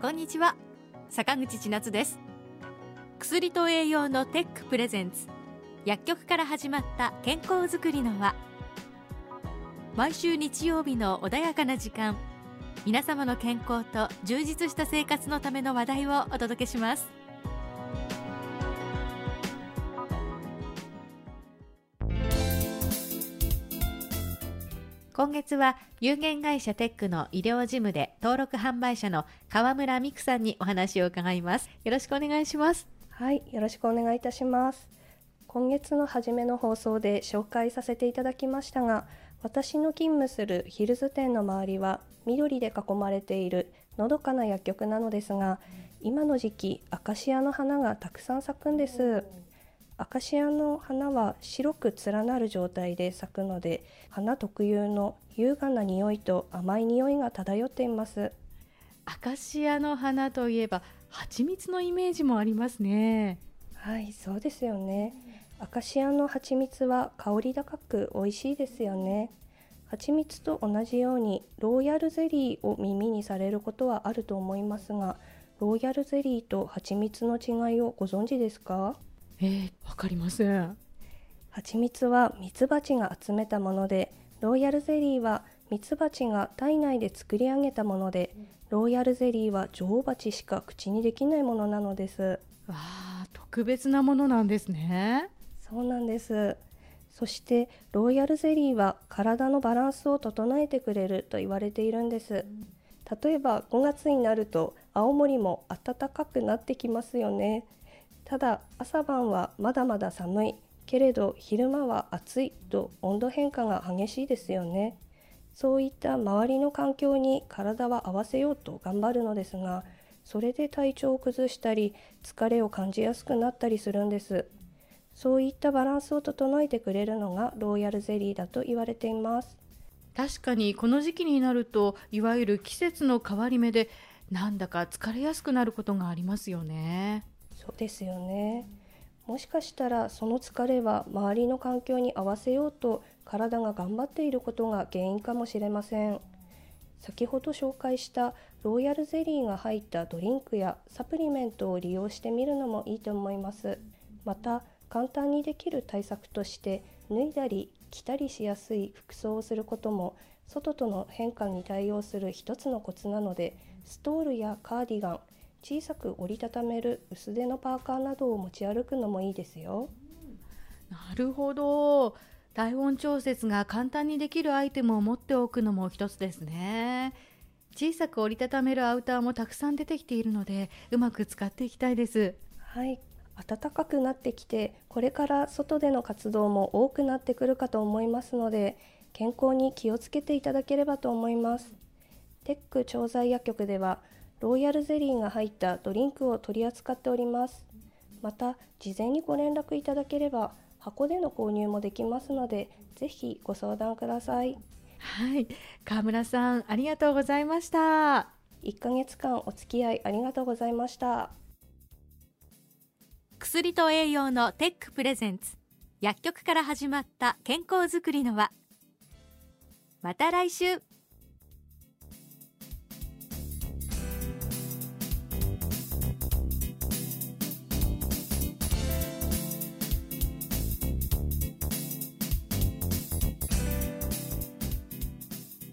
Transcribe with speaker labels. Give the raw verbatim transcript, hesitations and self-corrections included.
Speaker 1: こんにちは、坂口千夏です。薬と栄養のテックプレゼンツ、薬局から始まった健康づくりの輪。毎週日曜日の穏やかな時間、皆様の健康と充実した生活のための話題をお届けします。今月は有限会社テックの医療事務で登録販売者の川村美久さんにお話を伺います。よろしくお願いします。
Speaker 2: はい、よろしくお願いいたします。今月の初めの放送で紹介させていただきましたが、私の勤務するヒルズ店の周りは緑で囲まれているのどかな薬局なのですが、今の時期アカシアの花がたくさん咲くんです。アカシアの花は白く連なる状態で咲くので、花特有の優雅な匂いと甘い匂いが漂っています。
Speaker 1: アカシアの花といえば蜂蜜のイメージもありますね。
Speaker 2: はい、そうですよね。アカシアの蜂蜜は香り高く美味しいですよね。蜂蜜と同じようにローヤルゼリーを耳にされることはあると思いますが、ローヤルゼリーと蜂蜜の違いをご存知ですか？
Speaker 1: えー、わかりません。
Speaker 2: 蜂蜜はミツバチが集めたもので、ローヤルゼリーはミツバチが体内で作り上げたもので、ローヤルゼリーは女王蜂しか口にできないものなのです。
Speaker 1: わあ、特別なものなんですね。
Speaker 2: そうなんです。そしてローヤルゼリーは体のバランスを整えてくれると言われているんです。例えばごがつになると青森も暖かくなってきますよね。ただ朝晩はまだまだ寒いけれど昼間は暑いと温度変化が激しいですよね。そういった周りの環境に体は合わせようと頑張るのですが、それで体調を崩したり疲れを感じやすくなったりするんです。そういったバランスを整えてくれるのがローヤルゼリーだと言われています。
Speaker 1: 確かにこの時期になると、いわゆる季節の変わり目でなんだか疲れやすくなることがありますよね。
Speaker 2: そうですよね。もしかしたらその疲れは周りの環境に合わせようと体が頑張っていることが原因かもしれません。先ほど紹介したローヤルゼリーが入ったドリンクやサプリメントを利用してみるのもいいと思います。また簡単にできる対策として、脱いだり着たりしやすい服装をすることも外との変化に対応する一つのコツなので、ストールやカーディガン、小さく折りたためる薄手のパーカーなどを持ち歩くのもいいですよ。
Speaker 1: なるほど。体温調節が簡単にできるアイテムを持っておくのも一つですね。小さく折りたためるアウターもたくさん出てきているので、うまく使っていきたいです。
Speaker 2: はい、暖かくなってきて、これから外での活動も多くなってくるかと思いますので、健康に気をつけていただければと思います。テック調剤薬局ではローヤルゼリーが入ったドリンクを取り扱っております。また事前にご連絡いただければ箱での購入もできますので、ぜひご相談ください。
Speaker 1: はい、川村さんありがとうございました。
Speaker 2: いっかげつかんお付き合いありがとうございました。
Speaker 1: 薬と栄養のテックプレゼンツ、薬局から始まった健康づくりの輪。また来週。